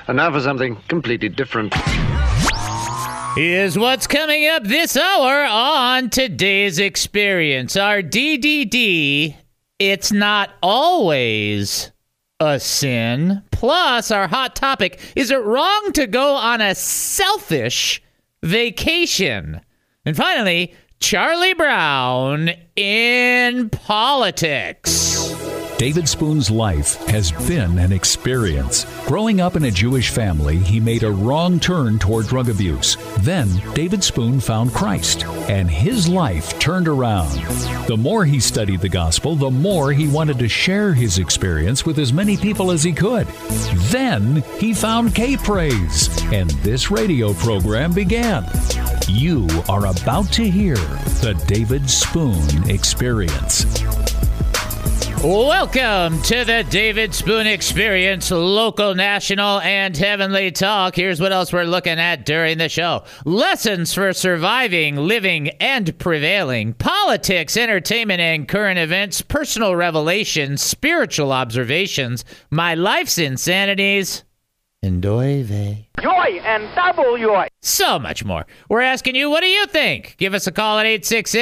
And now for something completely different. Here's what's coming up this hour on Today's Experience. Our DDD, it's not always a sin. Plus, our hot topic, is it wrong to go on a selfish vacation? And finally, Charlie Brown in politics. David Spoon's life has been an experience. Growing up in a Jewish family, he made a wrong turn toward drug abuse. Then, David Spoon found Christ, and his life turned around. The more he studied the gospel, the more he wanted to share his experience with as many people as he could. Then, he found K-Praise, and this radio program began. You are about to hear the David Spoon Experience. Welcome to the David Spoon Experience, local, national, and heavenly talk. Here's what else we're looking at during the show. Lessons for surviving, living, and prevailing. Politics, entertainment, and current events. Personal revelations, spiritual observations. My life's insanities. And oy vey. Joy and double joy. So much more. We're asking you, what do you think? Give us a call at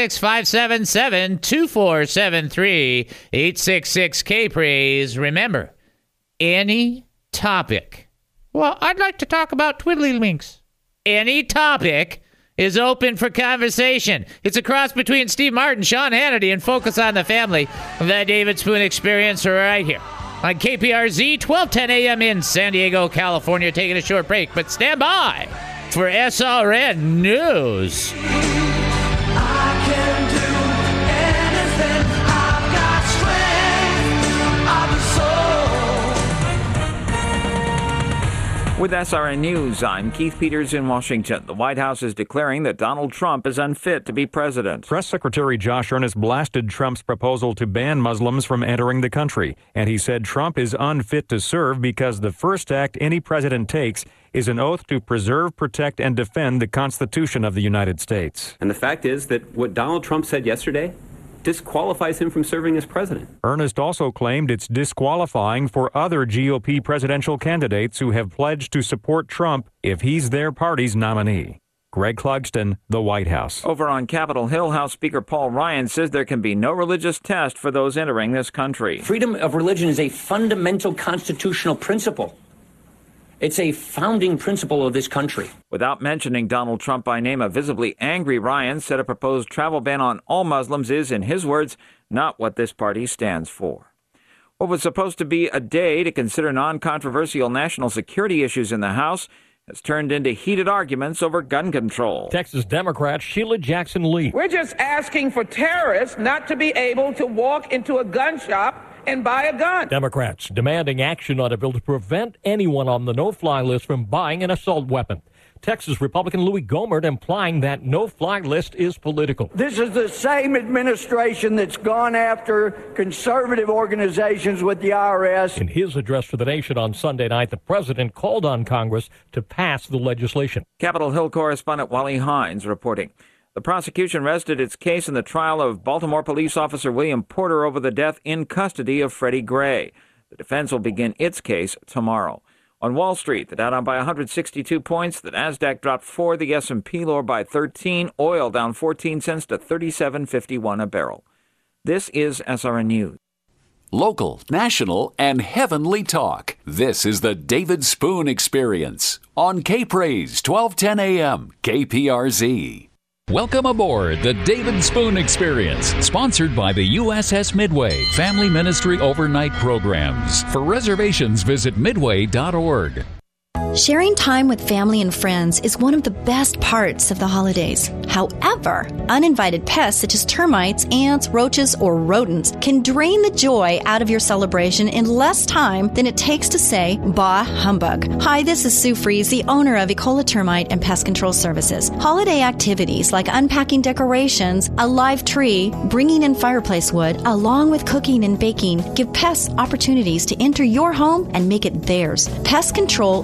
866-577-2473, 866-K-Praise. Remember, any topic. Well, I'd like to talk about Twiddlywinks. Any topic is open for conversation. It's a cross between Steve Martin, Sean Hannity, and Focus on the Family. The David Spoon Experience right here on KPRZ, 1210 a.m. in San Diego, California. Taking a short break, but stand by for SRN News. I can do anything. I've got strength of the soul. With SRN News, I'm Keith Peters in Washington. The White House is declaring that Donald Trump is unfit to be president. Press Secretary Josh Earnest blasted Trump's proposal to ban Muslims from entering the country, and he said Trump is unfit to serve because the first act any president takes is an oath to preserve, protect, and defend the Constitution of the United States. And the fact is that what Donald Trump said yesterday disqualifies him from serving as president. Earnest also claimed it's disqualifying for other GOP presidential candidates who have pledged to support Trump if he's their party's nominee. Greg Clugston, the White House. Over on Capitol Hill, House Speaker Paul Ryan says there can be no religious test for those entering this country. Freedom of religion is a fundamental constitutional principle. It's a founding principle of this country. Without mentioning Donald Trump by name, a visibly angry Ryan said a proposed travel ban on all Muslims is, in his words, not what this party stands for. What was supposed to be a day to consider non-controversial national security issues in the House has turned into heated arguments over gun control. Texas Democrat Sheila Jackson Lee. We're just asking for terrorists not to be able to walk into a gun shop and buy a gun. Democrats demanding action on a bill to prevent anyone on the no-fly list from buying an assault weapon. Texas Republican Louis Gohmert implying that no-fly list is political. This is the same administration that's gone after conservative organizations with the IRS. In his address to the nation on Sunday night, the president called on Congress to pass the legislation. Capitol Hill correspondent Wally Hines reporting. The prosecution rested its case in the trial of Baltimore police officer William Porter over the death in custody of Freddie Gray. The defense will begin its case tomorrow. On Wall Street, the Dow down by 162 points, the Nasdaq dropped 4, the S&P lower by 13, oil down 14 cents to $37.51 a barrel. This is SRN News. Local, national, and heavenly talk. This is the David Spoon Experience on K-Praise, 1210 a.m., KPRZ. Welcome aboard the David Spoon Experience, sponsored by the USS Midway Family Ministry Overnight Programs. For reservations, visit midway.org. Sharing time with family and friends is one of the best parts of the holidays. However, uninvited pests such as termites, ants, roaches, or rodents can drain the joy out of your celebration in less time than it takes to say, bah humbug. Hi, this is Sue Fries, the owner of Ecola Termite and Pest Control Services. Holiday activities like unpacking decorations, a live tree, bringing in fireplace wood, along with cooking and baking, give pests opportunities to enter your home and make it theirs. Pest control is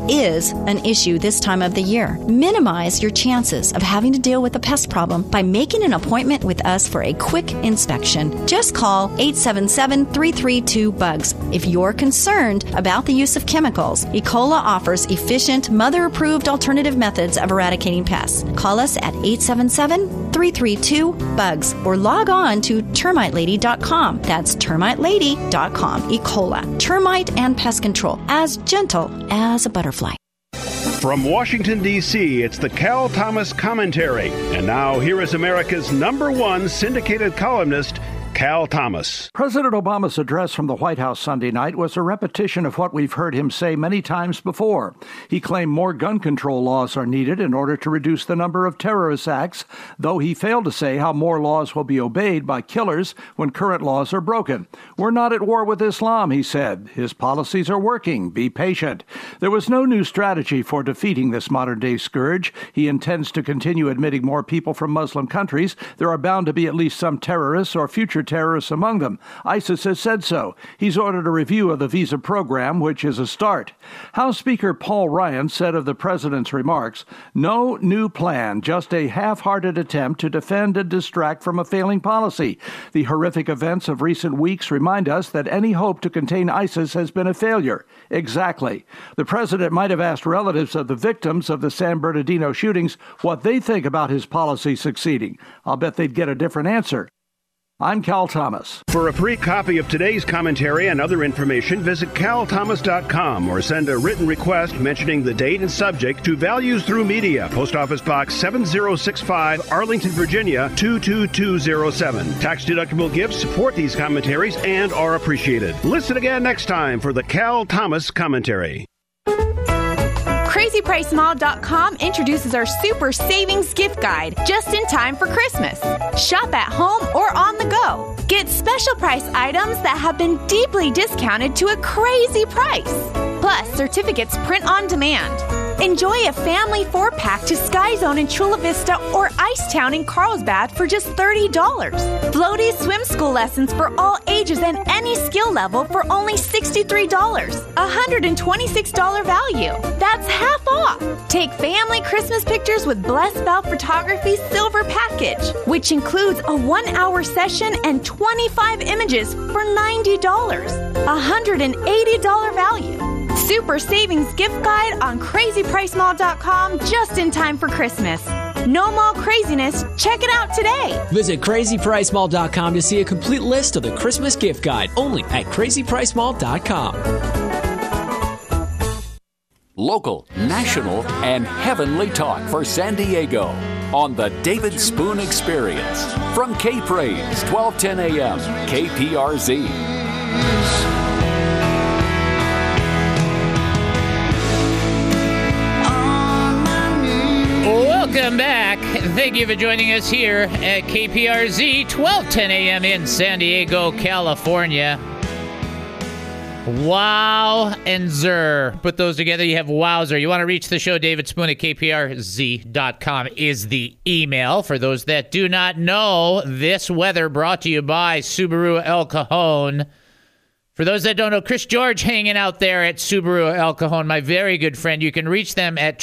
is an issue this time of the year. Minimize your chances of having to deal with a pest problem by making an appointment with us for a quick inspection. Just call 877-332-BUGS. If you're concerned about the use of chemicals, Ecola offers efficient, mother-approved alternative methods of eradicating pests. Call us at 877-332-BUGS or log on to termitelady.com. That's termitelady.com. Ecola, termite and pest control, as gentle as a butterfly. From Washington, D.C., it's the Cal Thomas Commentary. And now, here is America's #1 syndicated columnist, Cal Thomas. President Obama's address from the White House Sunday night was a repetition of what we've heard him say many times before. He claimed more gun control laws are needed in order to reduce the number of terrorist acts, though he failed to say how more laws will be obeyed by killers when current laws are broken. We're not at war with Islam, he said. His policies are working. Be patient. There was no new strategy for defeating this modern-day scourge. He intends to continue admitting more people from Muslim countries. There are bound to be at least some terrorists or future terrorists among them. ISIS has said so. He's ordered a review of the visa program, which is a start. House Speaker Paul Ryan said of the president's remarks, "No new plan, just a half-hearted attempt to defend and distract from a failing policy. The horrific events of recent weeks remind us that any hope to contain ISIS has been a failure." Exactly. The president might have asked relatives of the victims of the San Bernardino shootings what they think about his policy succeeding. I'll bet they'd get a different answer. I'm Cal Thomas. For a free copy of today's commentary and other information, visit calthomas.com or send a written request mentioning the date and subject to Values Through Media, Post Office Box 7065, Arlington, Virginia 22207. Tax-deductible gifts support these commentaries and are appreciated. Listen again next time for the Cal Thomas Commentary. CrazyPriceMall.com introduces our Super Savings Gift Guide just in time for Christmas. Shop at home or on the go. Get special price items that have been deeply discounted to a crazy price. Plus, certificates print on demand. Enjoy a family 4-pack to Sky Zone in Chula Vista or Icetown in Carlsbad for just $30. Floaty swim school lessons for all ages and any skill level for only $63. $126 value. That's half off. Take family Christmas pictures with Blessed Bell Photography Silver Package, which includes a 1-hour session and 25 images for $90. $180 value. Super Savings Gift Guide on CrazyPriceMall.com just in time for Christmas. No mall craziness. Check it out today. Visit CrazyPriceMall.com to see a complete list of the Christmas gift guide only at CrazyPriceMall.com. Local, national, and heavenly talk for San Diego on the David Spoon Experience. From K-Praise, 1210 AM, KPRZ. Welcome back. Thank you for joining us here at KPRZ, 1210 AM in San Diego, California. Wow and Zer. Put those together, you have Wowzer. You want to reach the show, David Spoon at KPRZ.com is the email. For those that do not know, this weather brought to you by Subaru El Cajon. For those that don't know, Chris George hanging out there at Subaru El Cajon, my very good friend. You can reach them at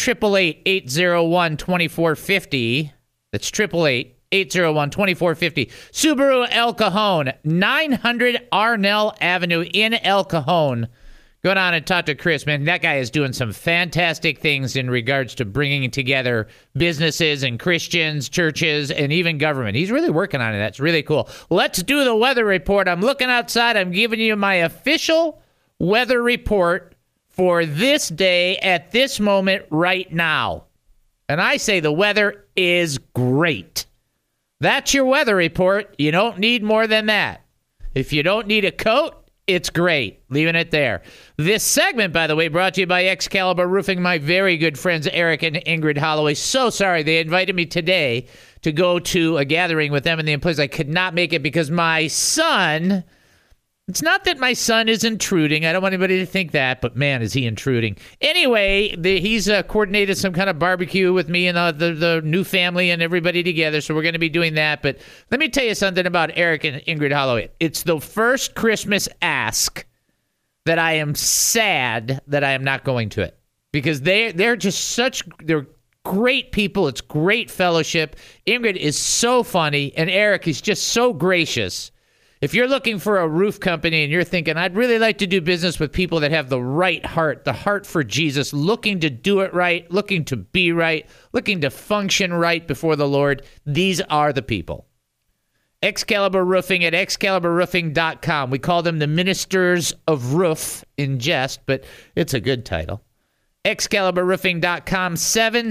888-801-2450. That's 888-801-2450. Subaru El Cajon, 900 Arnell Avenue in El Cajon. Go down and talk to Chris, man. That guy is doing some fantastic things in regards to bringing together businesses and Christians, churches, and even government. He's really working on it. That's really cool. Let's do the weather report. I'm looking outside. I'm giving you my official weather report for this day at this moment right now. And I say the weather is great. That's your weather report. You don't need more than that. If you don't need a coat, it's great. Leaving it there. This segment, by the way, brought to you by Excalibur Roofing, my very good friends Eric and Ingrid Holloway. So sorry. They invited me today to go to a gathering with them and the employees. I could not make it because my son... It's not that my son is intruding. I don't want anybody to think that, but man, is he intruding. Anyway, he's coordinated some kind of barbecue with me and the new family and everybody together, so we're going to be doing that. But let me tell you something about Eric and Ingrid Holloway. It's the first Christmas ask that I am sad that I am not going to it. because they're great people. It's great fellowship. Ingrid is so funny, and Eric is just so gracious. If you're looking for a roof company and you're thinking, I'd really like to do business with people that have the right heart, the heart for Jesus, looking to do it right, looking to be right, looking to function right before the Lord, these are the people. Excalibur Roofing at excaliburroofing.com. We call them the Ministers of Roof in jest, but it's a good title. excaliburroofing.com,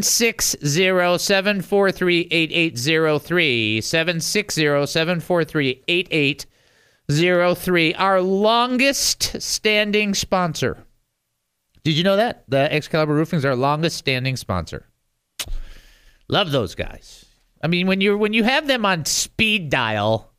760-743-8803, 760-743-8803, our longest standing sponsor. Did you know that? The Excalibur Roofing is our longest standing sponsor. Love those guys. I mean, when you have them on speed dial,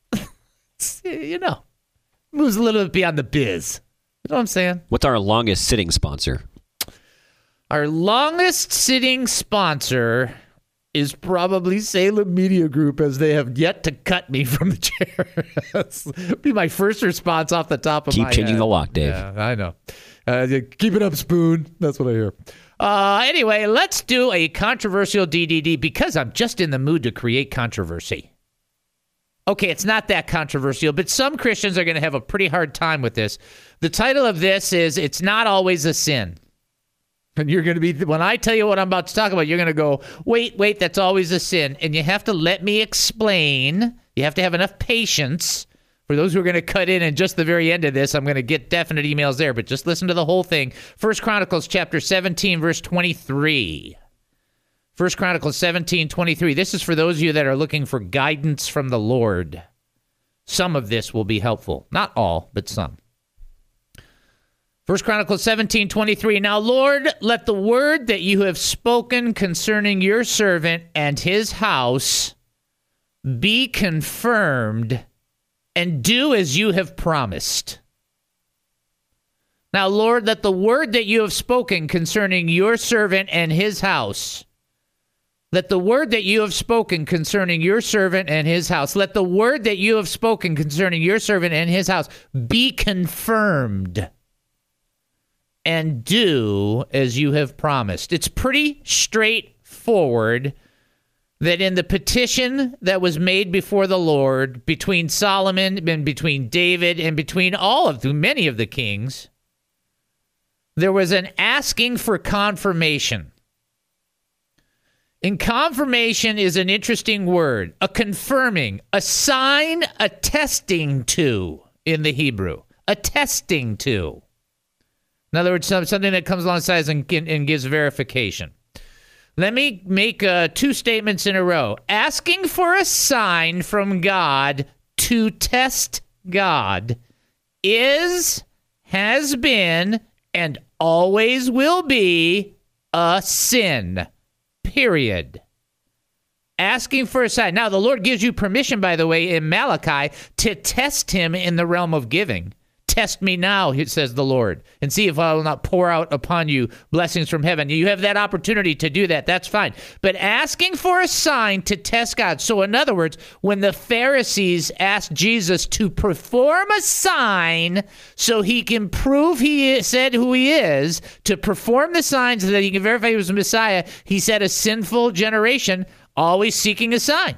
moves a little bit beyond the biz. You know what I'm saying? What's our longest sitting sponsor? Our longest sitting sponsor is probably Salem Media Group, as they have yet to cut me from the chair. That'll be my first response off the top of my head. Keep changing the lock, Dave. Yeah, I know. Keep it up, Spoon. That's what I hear. Anyway, let's do a controversial DDD because I'm just in the mood to create controversy. Okay, it's not that controversial, but some Christians are going to have a pretty hard time with this. The title of this is It's Not Always a Sin. And you're going to be, when I tell you what I'm about to talk about, you're going to go, wait, that's always a sin. And you have to let me explain. You have to have enough patience. For those who are going to cut in just the very end of this, I'm going to get definite emails there, but just listen to the whole thing. 1 Chronicles chapter 17, verse 23. 1 Chronicles 17, 23. This is for those of you that are looking for guidance from the Lord. Some of this will be helpful. Not all, but some. 1 Chronicles 17, 23. Now, Lord, let the word that you have spoken concerning your servant and his house be confirmed, and do as you have promised. Now, Lord, let the word that you have spoken concerning your servant and his house, let the word that you have spoken concerning your servant and his house, let the word that you have spoken concerning your servant and his house be confirmed, and do as you have promised. It's pretty straightforward that in the petition that was made before the Lord between Solomon and between David and between many of the kings, there was an asking for confirmation. And confirmation is an interesting word, a confirming, a sign attesting to in the Hebrew, attesting to. In other words, something that comes alongside and gives verification. Let me make two statements in a row. Asking for a sign from God to test God is, has been, and always will be a sin. Period. Asking for a sign. Now, the Lord gives you permission, by the way, in Malachi, to test him in the realm of giving. Test me now, says the Lord, and see if I will not pour out upon you blessings from heaven. You have that opportunity to do that. That's fine. But asking for a sign to test God. So in other words, when the Pharisees asked Jesus to perform a sign so he can prove he said who he is, to perform the sign so that he can verify he was the Messiah, he said a sinful generation always seeking a sign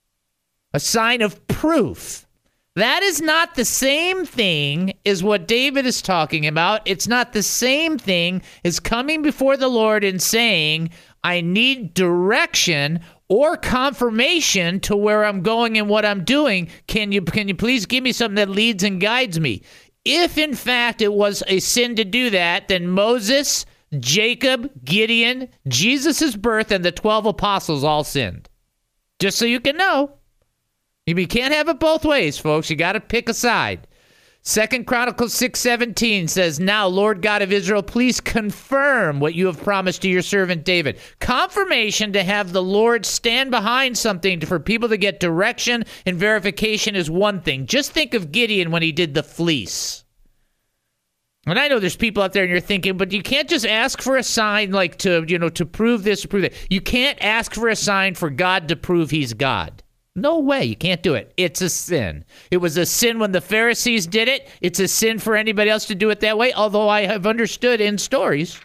of proof. That is not the same thing as what David is talking about. It's not the same thing as coming before the Lord and saying, I need direction or confirmation to where I'm going and what I'm doing. Can you please give me something that leads and guides me? If, in fact, it was a sin to do that, then Moses, Jacob, Gideon, Jesus' birth, and the 12 apostles all sinned. Just so you can know. You can't have it both ways, folks. You got to pick a side. 2 Chronicles 6:17 says, Now, Lord God of Israel, please confirm what you have promised to your servant David. Confirmation to have the Lord stand behind something for people to get direction and verification is one thing. Just think of Gideon when he did the fleece. And I know there's people out there and you're thinking, but you can't just ask for a sign like to prove this or prove that. You can't ask for a sign for God to prove he's God. No way. You can't do it. It's a sin. It was a sin when the Pharisees did it. It's a sin for anybody else to do it that way, although I have understood in stories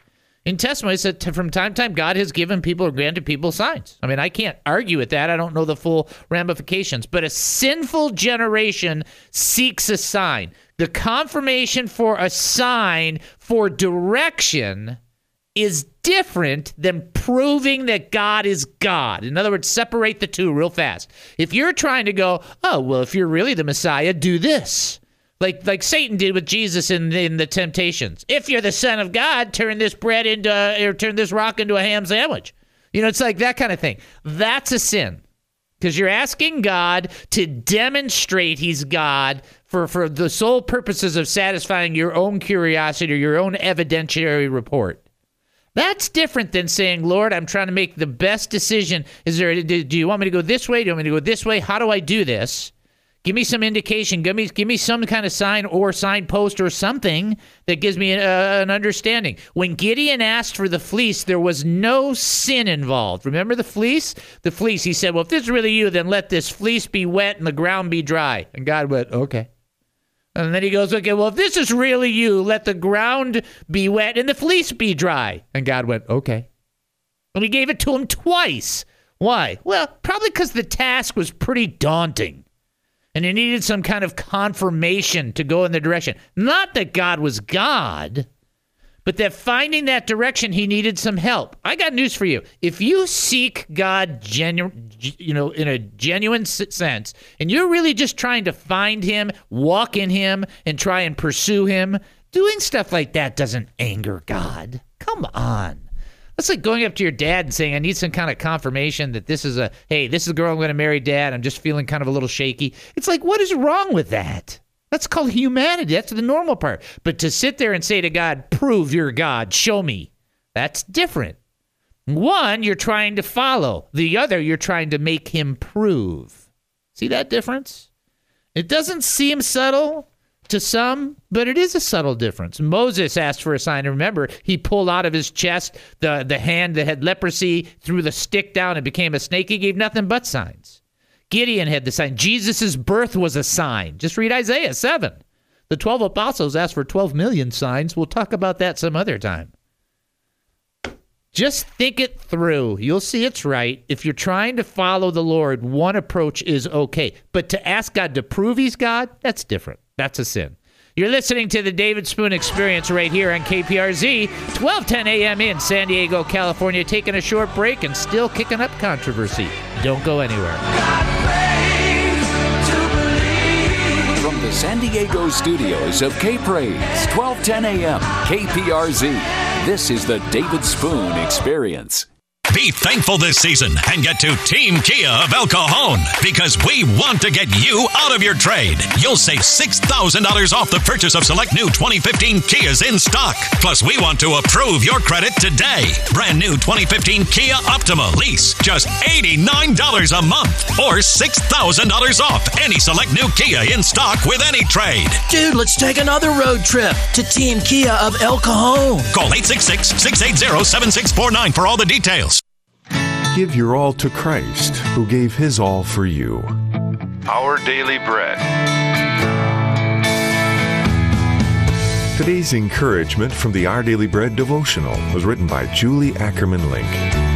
In testimony, it said from time to time, God has given people or granted people signs. I mean, I can't argue with that. I don't know the full ramifications. But a sinful generation seeks a sign. The confirmation for a sign for direction is different than proving that God is God. In other words, separate the two real fast. If you're trying to go, oh, well, if you're really the Messiah, do this. Like Satan did with Jesus in the temptations. If you're the Son of God, turn this rock into a ham sandwich. It's like that kind of thing. That's a sin. Because you're asking God to demonstrate he's God for the sole purposes of satisfying your own curiosity or your own evidentiary report. That's different than saying, Lord, I'm trying to make the best decision. Do you want me to go this way? Do you want me to go this way? How do I do this? Give me some indication. Give me some kind of sign or signpost or something that gives me an understanding. When Gideon asked for the fleece, there was no sin involved. Remember the fleece? The fleece, he said, well, if this is really you, then let this fleece be wet and the ground be dry. And God went, okay. And then he goes, okay, well, if this is really you, let the ground be wet and the fleece be dry. And God went, okay. And he gave it to him twice. Why? Well, probably because the task was pretty daunting. And he needed some kind of confirmation to go in the direction. Not that God was God, but that finding that direction, he needed some help. I got news for you. If you seek God in a genuine sense, and you're really just trying to find him, walk in him, and try and pursue him, doing stuff like that doesn't anger God. Come on. That's like going up to your dad and saying, I need some kind of confirmation that this is the girl I'm going to marry, Dad. I'm just feeling kind of a little shaky. It's like, what is wrong with that? That's called humanity. That's the normal part. But to sit there and say to God, prove you're God, show me, that's different. One, you're trying to follow. The other, you're trying to make him prove. See that difference? It doesn't seem subtle to some, but it is a subtle difference. Moses asked for a sign. Remember, he pulled out of his chest the hand that had leprosy, threw the stick down, and became a snake. He gave nothing but signs. Gideon had the sign. Jesus' birth was a sign. Just read Isaiah 7. The 12 apostles asked for 12 million signs. We'll talk about that some other time. Just think it through. You'll see it's right. If you're trying to follow the Lord, one approach is okay. But to ask God to prove he's God, that's different. That's a sin. You're listening to the David Spoon Experience right here on KPRZ, 1210 a.m. in San Diego, California. Taking a short break and still kicking up controversy. Don't go anywhere. From the San Diego studios of K-Praise, 1210 a.m. KPRZ. This is the David Spoon Experience. Be thankful this season and get to Team Kia of El Cajon because we want to get you out of your trade. You'll save $6,000 off the purchase of select new 2015 Kias in stock. Plus, we want to approve your credit today. Brand new 2015 Kia Optima lease, just $89 a month or $6,000 off any select new Kia in stock with any trade. Dude, let's take another road trip to Team Kia of El Cajon. Call 866-680-7649 for all the details. Give your all to Christ, who gave his all for you. Our Daily Bread. Today's encouragement from the Our Daily Bread devotional was written by Julie Ackerman Link.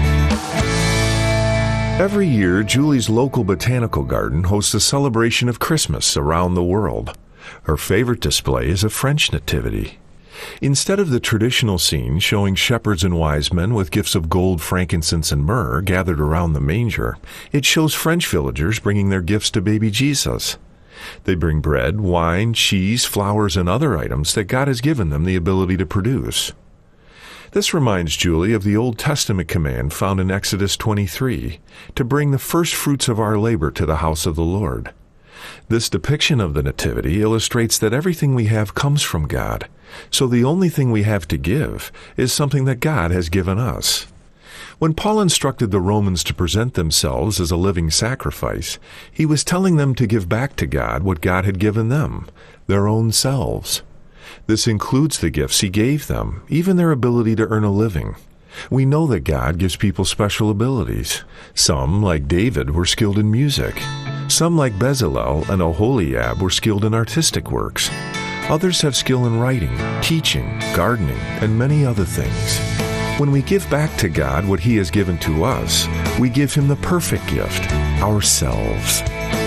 Every year, Julie's local botanical garden hosts a celebration of Christmas around the world. Her favorite display is a French nativity. Instead of the traditional scene showing shepherds and wise men with gifts of gold, frankincense, and myrrh gathered around the manger, it shows French villagers bringing their gifts to baby Jesus. They bring bread, wine, cheese, flowers, and other items that God has given them the ability to produce. This reminds Julie of the Old Testament command found in Exodus 23, to bring the first fruits of our labor to the house of the Lord. This depiction of the Nativity illustrates that everything we have comes from God, so the only thing we have to give is something that God has given us. When Paul instructed the Romans to present themselves as a living sacrifice, he was telling them to give back to God what God had given them, their own selves. This includes the gifts he gave them, even their ability to earn a living. We know that God gives people special abilities. Some, like David, were skilled in music. Some, like Bezalel and Oholiab, were skilled in artistic works. Others have skill in writing, teaching, gardening, and many other things. When we give back to God what He has given to us, we give Him the perfect gift, ourselves.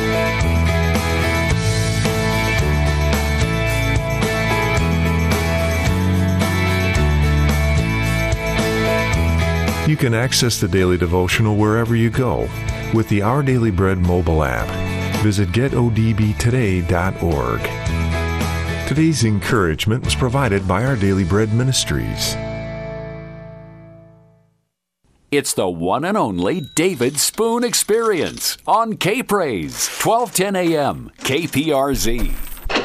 You can access the Daily Devotional wherever you go with the Our Daily Bread mobile app. Visit getodbtoday.org. Today's encouragement was provided by Our Daily Bread Ministries. It's the one and only David Spoon Experience on K-Praise, 1210 a.m., KPRZ.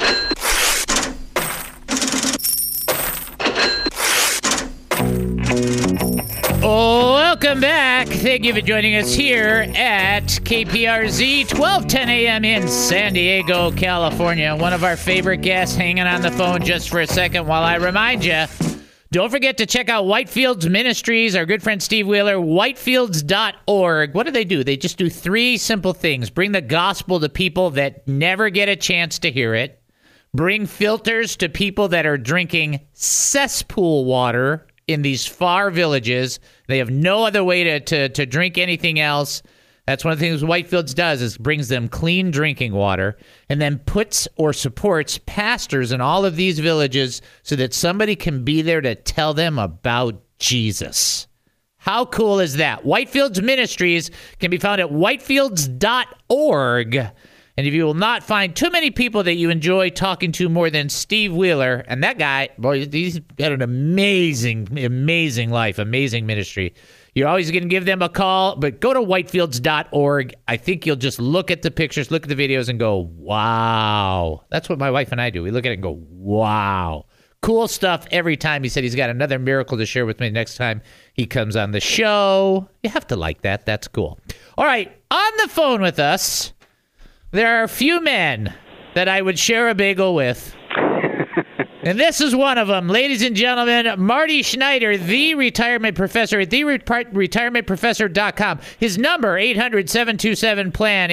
Welcome back. Thank you for joining us here at KPRZ, 1210 a.m. in San Diego, California. One of our favorite guests hanging on the phone just for a second while I remind you, don't forget to check out Whitefields Ministries, our good friend Steve Wheeler, whitefields.org. What do? They just do 3 simple things. Bring the gospel to people that never get a chance to hear it. Bring filters to people that are drinking cesspool water in these far villages. They have no other way to drink anything else. That's one of the things Whitefields does, is brings them clean drinking water, and then puts or supports pastors in all of these villages so that somebody can be there to tell them about Jesus. How cool is that? Whitefields Ministries can be found at whitefields.org. And if you will not find too many people that you enjoy talking to more than Steve Wheeler, and that guy, boy, he's got an amazing, amazing life, amazing ministry. You're always going to give them a call, but go to whitefields.org. I think you'll just look at the pictures, look at the videos, and go, wow. That's what my wife and I do. We look at it and go, wow. Cool stuff every time. He said he's got another miracle to share with me next time he comes on the show. You have to like that. That's cool. All right, on the phone with us, there are a few men that I would share a bagel with. And this is one of them. Ladies and gentlemen, Marty Schneider, the retirement professor at retirementprofessor.com. His number, 800-727-PLAN,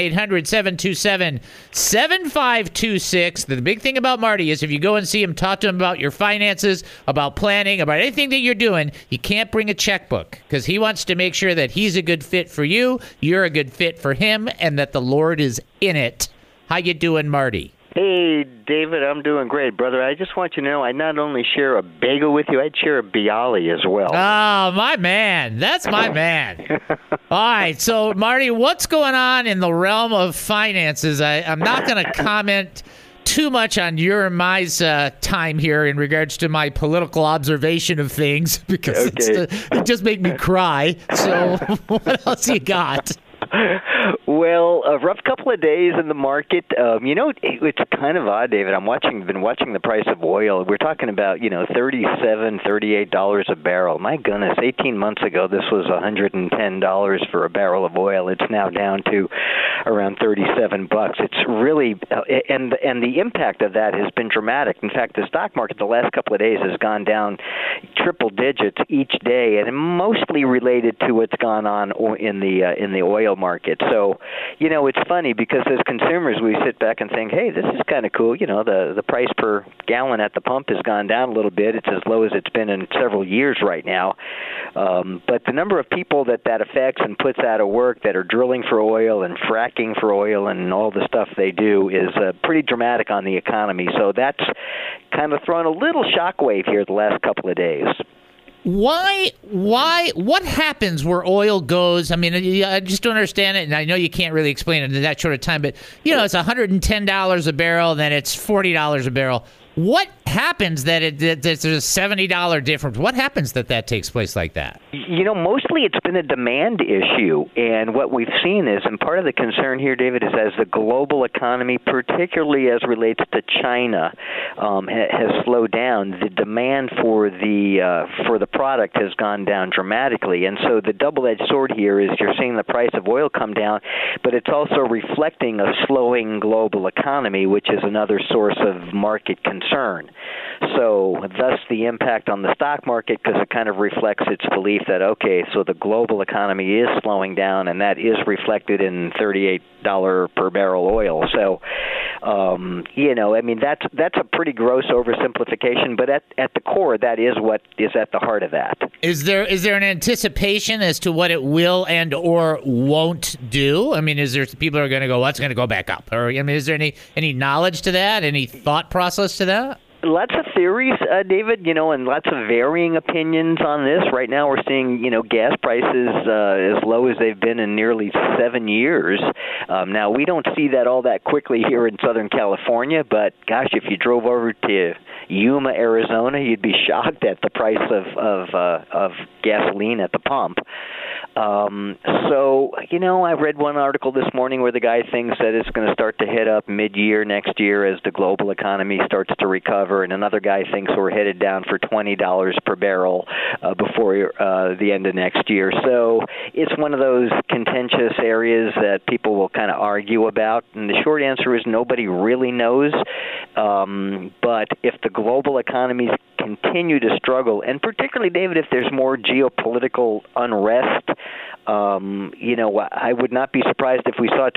800-727-7526. The big thing about Marty is if you go and see him, talk to him about your finances, about planning, about anything that you're doing, you can't bring a checkbook because he wants to make sure that he's a good fit for you, you're a good fit for him, and that the Lord is in it. How you doing, Marty? Hey, David, I'm doing great, brother. I just want you to know I not only share a bagel with you, I'd share a Bialy as well. Oh, my man. That's my man. All right, so, Marty, what's going on in the realm of finances? I'm not going to comment too much on your and my time here in regards to my political observation of things because it just made me cry. So what else you got? Well, a rough couple of days in the market. It's kind of odd, David. Been watching the price of oil. We're talking about, $37, $38 a barrel. My goodness, 18 months ago, this was $110 for a barrel of oil. It's now down to around $37. It's really, and the impact of that has been dramatic. In fact, the stock market the last couple of days has gone down triple digits each day, and mostly related to what's gone on in the oil market. So, it's funny because as consumers, we sit back and think, hey, this is kind of cool. The price per gallon at the pump has gone down a little bit. It's as low as it's been in several years right now. But the number of people that affects and puts out of work that are drilling for oil and fracking for oil and all the stuff they do is pretty dramatic on the economy. So that's kind of thrown a little shockwave here the last couple of days. Why, what happens where oil goes? I mean, I just don't understand it, and I know you can't really explain it in that short of time, but, it's $110 a barrel, then it's $40 a barrel. What happens that there's a $70 difference? What happens that takes place like that? Mostly it's been a demand issue, and what we've seen is, and part of the concern here, David, is as the global economy, particularly as relates to China, has slowed down, the demand for the product has gone down dramatically, and so the double-edged sword here is you're seeing the price of oil come down, but it's also reflecting a slowing global economy, which is another source of market concern. So thus the impact on the stock market, because it kind of reflects its belief that, okay, so the global economy is slowing down, and that is reflected in $38 per barrel oil. So I mean, that's a pretty gross oversimplification, but at the core, that is what is at the heart of that. Is there an anticipation as to what it will and or won't do? I mean, is there people are going to go, well, it's going to go back up? Or, I mean, is there any knowledge to that, any thought process to that? Lots of theories, David, and lots of varying opinions on this. Right now we're seeing, gas prices as low as they've been in nearly 7 years. Now, we don't see that all that quickly here in Southern California, but gosh, if you drove over to Yuma, Arizona, you'd be shocked at the price of gasoline at the pump. I read one article this morning where the guy thinks that it's going to start to hit up mid-year next year as the global economy starts to recover, and another guy thinks we're headed down for $20 per barrel before the end of next year. So it's one of those contentious areas that people will kind of argue about, and the short answer is nobody really knows. But if the global economies continue to struggle, and particularly, David, if there's more geopolitical unrest, I would not be surprised if we saw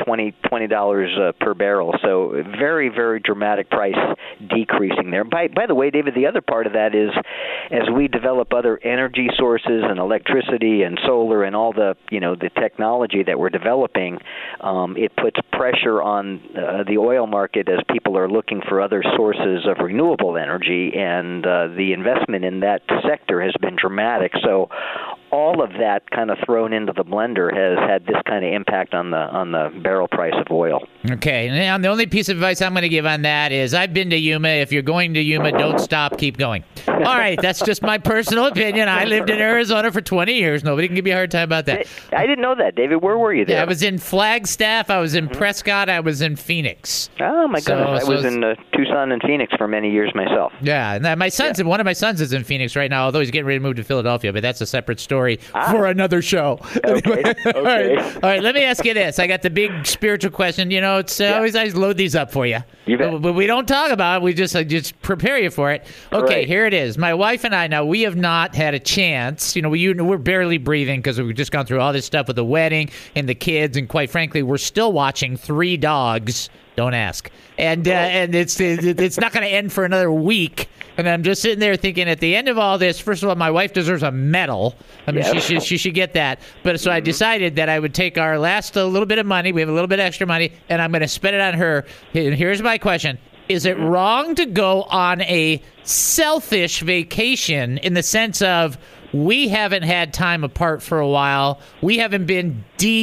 $20 per barrel. So very, very dramatic price decreasing there. By the way, David, the other part of that is as we develop other energy sources and electricity and solar and all the technology that we're developing, it puts pressure on the oil market as people are looking for other sources of renewable energy, and the investment in that sector has been dramatic. So all of that kind of thrown into the blender has had this kind of impact on the barrel price of oil. Okay. Now, the only piece of advice I'm going to give on that is I've been to Yuma. If you're going to Yuma, don't stop. Keep going. All right. That's just my personal opinion. I lived in Arizona for 20 years. Nobody can give me a hard time about that. I didn't know that, David. Where were you there? Yeah, I was in Flagstaff. I was in Prescott. I was in Phoenix. Oh, my goodness. I was in Tucson and Phoenix for many years myself. Yeah. And my son's one of my sons is in Phoenix right now, although he's getting ready to move to Philadelphia, but that's a separate story for another show. Okay. All right, let me ask you this. I got the big spiritual question. It's always I load these up for you. But we don't talk about it. We just prepare you for it. Okay, Here it is. My wife and I, now, we have not had a chance. We're barely breathing because we've just gone through all this stuff with the wedding and the kids, and quite frankly, we're still watching 3 dogs. Don't ask. And it's not going to end for another week. And I'm just sitting there thinking, at the end of all this, first of all, my wife deserves a medal. I mean, she should get that. But so I decided that I would take our last little bit of money. We have a little bit of extra money, and I'm going to spend it on her. And here's my question. Is it wrong to go on a selfish vacation in the sense of we haven't had time apart for a while, we haven't been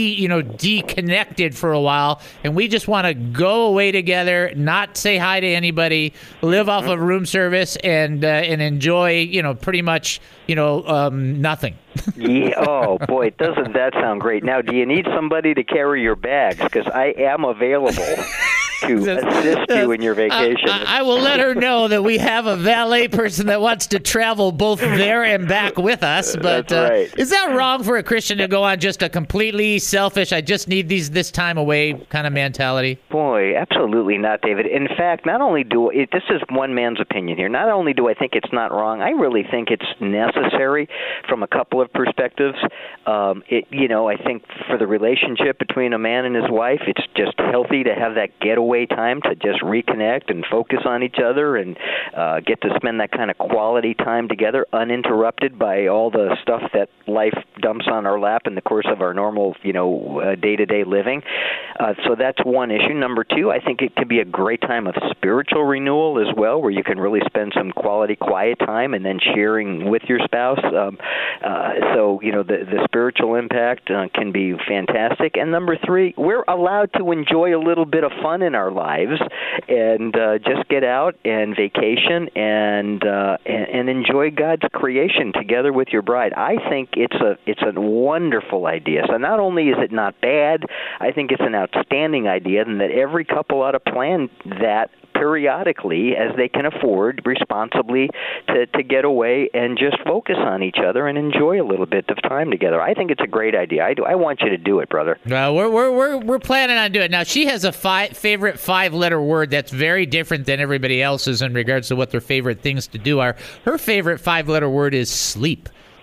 deconnected for a while, and we just want to go away together, not say hi to anybody, live off of room service, and enjoy pretty much nothing? Yeah, oh boy, doesn't that sound great? Now, do you need somebody to carry your bags? Because I am available to assist you in your vacation. I will let her know that we have a valet person that wants to travel both there and back with us. But That's right. Is that wrong for a Christian to go on just a completely selfish, I just need this time away kind of mentality? Boy, absolutely not, David. In fact, this is one man's opinion here. Not only do I think it's not wrong, I really think it's necessary from a couple of perspectives. I think for the relationship between a man and his wife, it's just healthy to have that getaway time to just reconnect and focus on each other and get to spend that kind of quality time together uninterrupted by all the stuff that life dumps on our lap in the course of our normal, day-to-day living. So that's one issue. Number 2, I think it could be a great time of spiritual renewal as well, where you can really spend some quality quiet time and then sharing with your spouse. The spiritual impact can be fantastic. And number 3, we're allowed to enjoy a little bit of fun in our lives and just get out and vacation and enjoy God's creation together with your bride. I think it's a wonderful idea. So not only is it not bad, I think it's an outstanding idea, and that every couple ought to plan that periodically as they can afford responsibly to get away and just focus on each other and enjoy a little bit of time together. I think it's a great idea. I want you to do it, brother. We're planning on doing it. Now, she has a favorite 5-letter word that's very different than everybody else's in regards to what their favorite things to do are. Her favorite 5-letter word is sleep.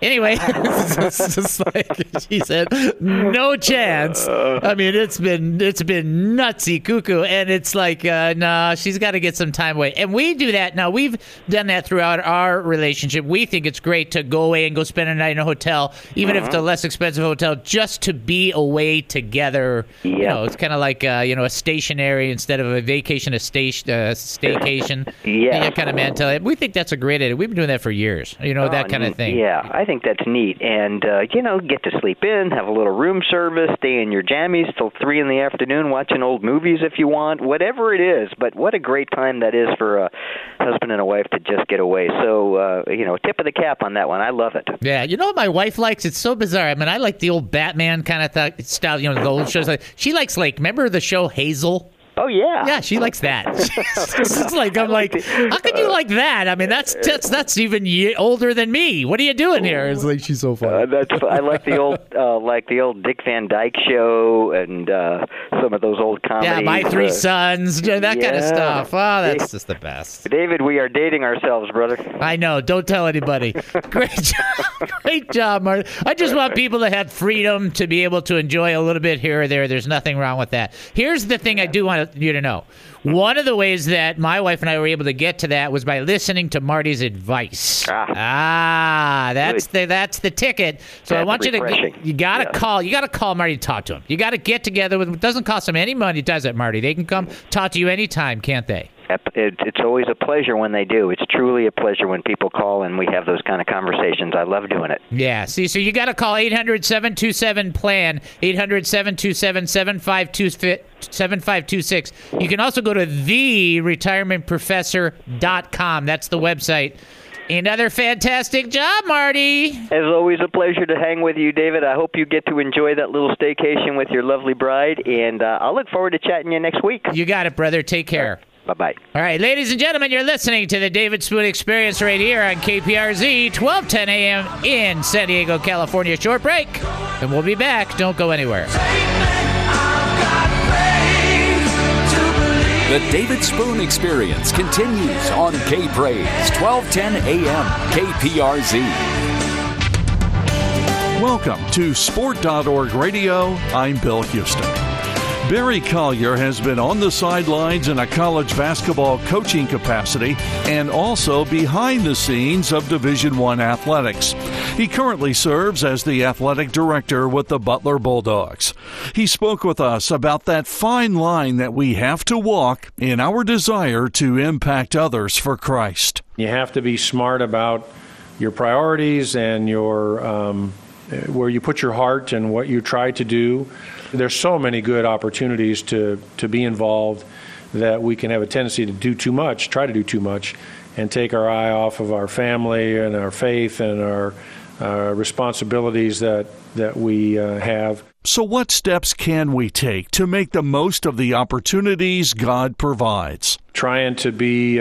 Anyway, it's just like she said, no chance. I mean, it's been nutsy cuckoo, and it's like, no, she's got to get some time away. And we do that now. We've done that throughout our relationship. We think it's great to go away and go spend a night in a hotel, even if it's a less expensive hotel, just to be away together. Yeah. You know, it's kind of like a stationary instead of a vacation, a staycation. Yeah. That kind of mentality. We think that's a great idea. We've been doing that for years. That kind of thing. Yeah, I think that's neat. And, get to sleep in, have a little room service, stay in your jammies till 3 in the afternoon, watching old movies if you want, whatever it is. But what a great time that is for a husband and a wife to just get away. So, tip of the cap on that one. I love it. Yeah, you know what my wife likes? It's so bizarre. I mean, I like the old Batman kind of style, the old shows. She likes, remember the show Hazel? Oh, yeah. Yeah, she likes that. It's like, I'm like, how could you like that? I mean, that's even older than me. What are you doing here? It's like, she's so funny. I like the old Dick Van Dyke Show and some of those old comedies. Yeah, My Three Sons, that kind of stuff. Oh, that's just the best. David, we are dating ourselves, brother. I know. Don't tell anybody. Great job, Marty. I just want people to have freedom to be able to enjoy a little bit here or there. There's nothing wrong with that. Here's the thing I do want you to know. One of the ways that my wife and I were able to get to that was by listening to Marty's advice. That's the ticket. So I want you to call Marty to talk to him. You got to get together with him. It doesn't cost them any money, does it, Marty? They can come talk to you anytime, can't they? It's always a pleasure when they do. It's truly a pleasure when people call and we have those kind of conversations. I love doing it. Yeah. See, so you got to call 800-727-PLAN, 800-727-7526. You can also go to theretirementprofessor.com. That's the website. Another fantastic job, Marty. As always, a pleasure to hang with you, David. I hope you get to enjoy that little staycation with your lovely bride, and I'll look forward to chatting you next week. You got it, brother. Take care. Bye-bye. All right, ladies and gentlemen, you're listening to the David Spoon Experience right here on KPRZ, 1210 a.m. in San Diego, California. Short break, and we'll be back. Don't go anywhere. The David Spoon Experience continues on K-Praise, 1210 a.m. KPRZ. Welcome to Sport.org Radio. I'm Bill Houston. Barry Collier has been on the sidelines in a college basketball coaching capacity and also behind the scenes of Division I athletics. He currently serves as the athletic director with the Butler Bulldogs. He spoke with us about that fine line that we have to walk in our desire to impact others for Christ. You have to be smart about your priorities and your where you put your heart and what you try to do. There's so many good opportunities to be involved that we can have a tendency to do too much, try to do too much, and take our eye off of our family and our faith and our responsibilities that we have. So what steps can we take to make the most of the opportunities God provides? Trying to be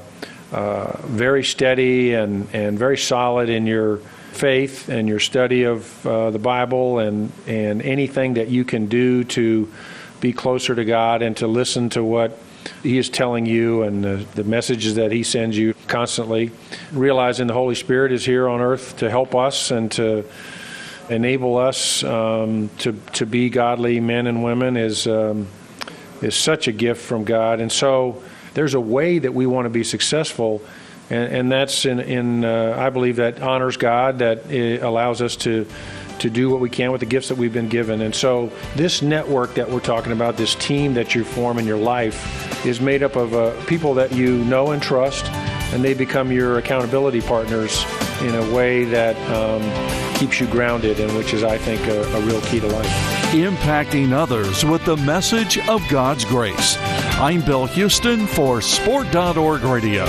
very steady and very solid in your faith and your study of the Bible and anything that you can do to be closer to God and to listen to what He is telling you and the messages that He sends you constantly. Realizing the Holy Spirit is here on earth to help us and to enable us to be godly men and women is such a gift from God. And so there's a way that we want to be successful. And that's I believe that honors God, that it allows us to do what we can with the gifts that we've been given. And so this network that we're talking about, this team that you form in your life, is made up of people that you know and trust, and they become your accountability partners in a way that keeps you grounded, and which is, I think, a real key to life. Impacting others with the message of God's grace. I'm Bill Houston for Sport.org Radio.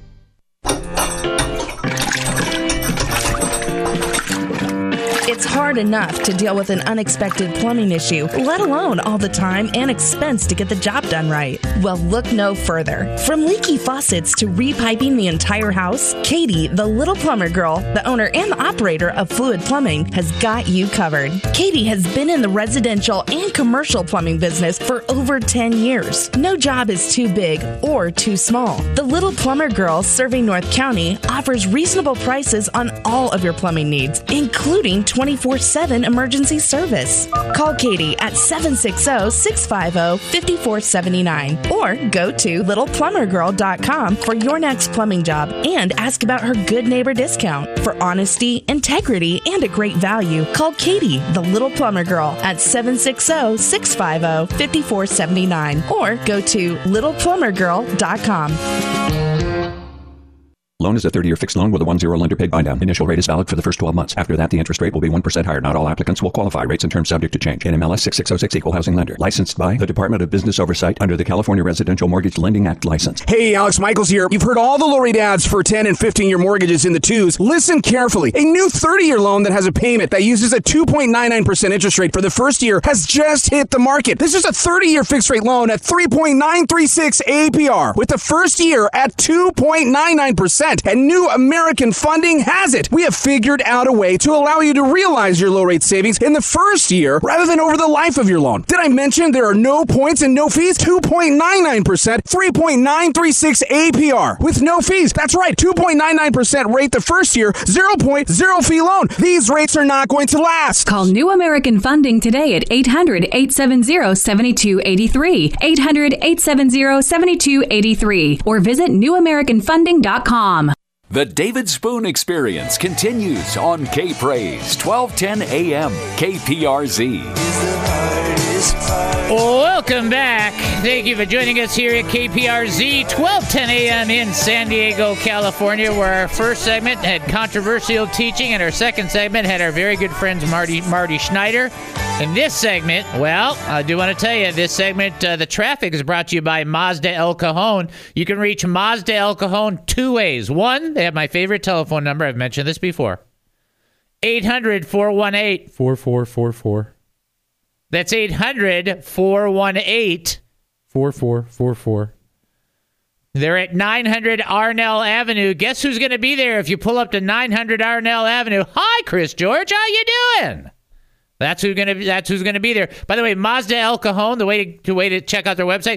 It's hard hard enough to deal with an unexpected plumbing issue, let alone all the time and expense to get the job done right. Well, look no further. From leaky faucets to repiping the entire house, Katie, the Little Plumber Girl, the owner and the operator of Fluid Plumbing, has got you covered. Katie has been in the residential and commercial plumbing business for over 10 years. No job is too big or too small. The Little Plumber Girl, serving North County, offers reasonable prices on all of your plumbing needs, including 24/7 emergency service. Call Katie at 760-650-5479 or go to littleplumbergirl.com for your next plumbing job and ask about her Good Neighbor discount. For honesty, integrity, and a great value, call Katie, the Little Plumber Girl, at 760-650-5479 or go to littleplumbergirl.com. Loan is a 30-year fixed loan with a 1-0 lender paid buy-down. Initial rate is valid for the first 12 months. After that, the interest rate will be 1% higher. Not all applicants will qualify. Rates and terms subject to change. NMLS 6606 Equal Housing Lender. Licensed by the Department of Business Oversight under the California Residential Mortgage Lending Act license. Hey, Alex Michaels here. You've heard all the low-rate ads for 10 and 15-year mortgages in the twos. Listen carefully. A new 30-year loan that has a payment that uses a 2.99% interest rate for the first year has just hit the market. This is a 30-year fixed-rate loan at 3.936 APR with the first year at 2.99%. And New American Funding has it. We have figured out a way to allow you to realize your low-rate savings in the first year rather than over the life of your loan. Did I mention there are no points and no fees? 2.99%, 3.936 APR with no fees. That's right, 2.99% rate the first year, 0.0 fee loan. These rates are not going to last. Call New American Funding today at 800-870-7283, 800-870-7283, or visit newamericanfunding.com. The David Spoon Experience continues on K-Praise, 1210 AM, KPRZ. Welcome back. Thank you for joining us here at KPRZ, 1210 AM in San Diego, California, where our first segment had controversial teaching and our second segment had our very good friends Marty Schneider. In this segment, well, I do want to tell you, this segment, the traffic is brought to you by Mazda El Cajon. You can reach Mazda El Cajon two ways. One, they have my favorite telephone number. I've mentioned this before. 800-418-4444. That's 800-418-4444. They're at 900 Arnell Avenue. Guess who's going to be there if you pull up to 900 Arnell Avenue? Hi, Chris George. How you doing? That's who's going to be there. By the way, Mazda El Cajon, the way to check out their website,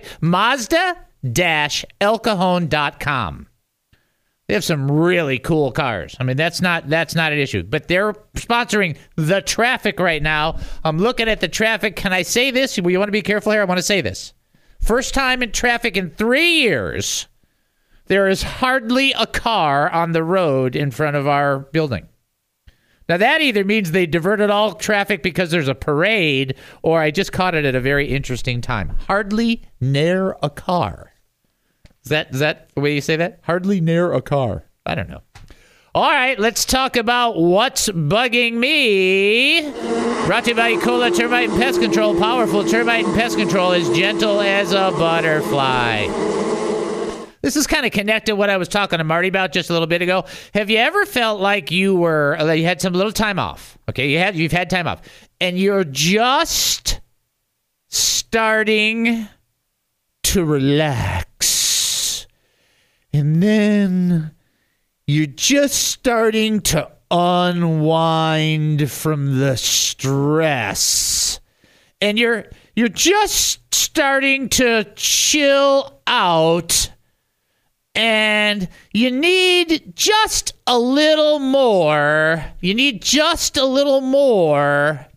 Mazda-elcajon.com. They have some really cool cars. I mean, that's not an issue. But they're sponsoring the traffic right now. I'm looking at the traffic. Can I say this? You want to be careful here? I want to say this. First time in traffic in 3 years, there is hardly a car on the road in front of our building. Now, that either means they diverted all traffic because there's a parade, or I just caught it at a very interesting time. Hardly near a car. Is that the way you say that? Hardly near a car. I don't know. All right, let's talk about what's bugging me. Brought to you by Ecola Termite and Pest Control. Powerful termite and pest control is gentle as a butterfly. This is kind of connected to what I was talking to Marty about just a little bit ago. Have you ever felt like you had some little time off? Okay, you've had time off, and you're just starting to relax, and then you're just starting to unwind from the stress, and you're just starting to chill out. And you need just a little more. Just a little more.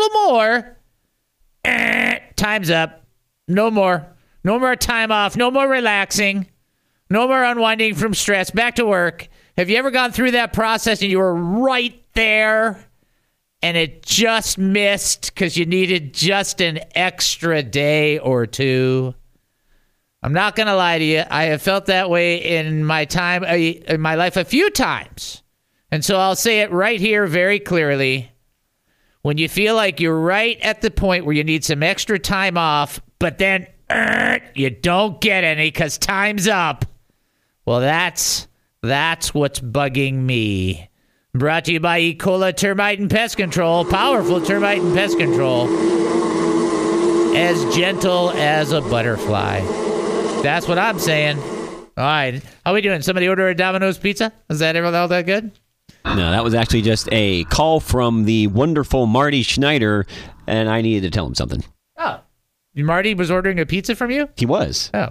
Time's up. No more. No more time off. No more relaxing. No more unwinding from stress. Back to work. Have you ever gone through that process and you were right there and it just missed because you needed just an extra day or two? I'm not going to lie to you. I have felt that way in my life a few times. And so I'll say it right here very clearly. When you feel like you're right at the point where you need some extra time off, but then you don't get any because time's up. Well, that's what's bugging me. Brought to you by E. coli Termite and Pest Control. Powerful termite and pest control. As gentle as a butterfly. That's what I'm saying. All right. How we doing? Somebody order a Domino's pizza? Is that all that good? No, that was actually just a call from the wonderful Marty Schneider, and I needed to tell him something. Oh. Marty was ordering a pizza from you? He was. Oh.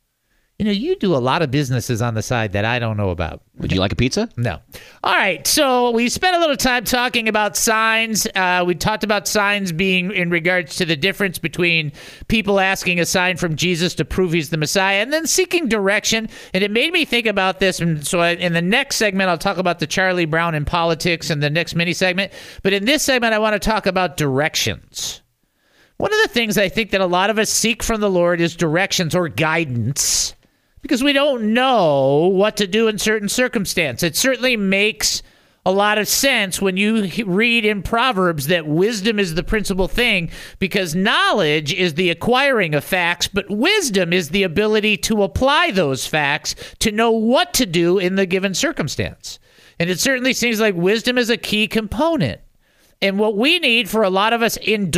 You know, you do a lot of businesses on the side that I don't know about. Would you like a pizza? No. All right. So we spent a little time talking about signs. We talked about signs being in regards to the difference between people asking a sign from Jesus to prove he's the Messiah and then seeking direction. And it made me think about this. And so in the next segment, I'll talk about the Charlie Brown in politics in the next mini segment. But in this segment, I want to talk about directions. One of the things I think that a lot of us seek from the Lord is directions or guidance. Because we don't know what to do in certain circumstances. It certainly makes a lot of sense when you read in Proverbs that wisdom is the principal thing, because knowledge is the acquiring of facts, but wisdom is the ability to apply those facts to know what to do in the given circumstance. And it certainly seems like wisdom is a key component. And what we need for a lot of us in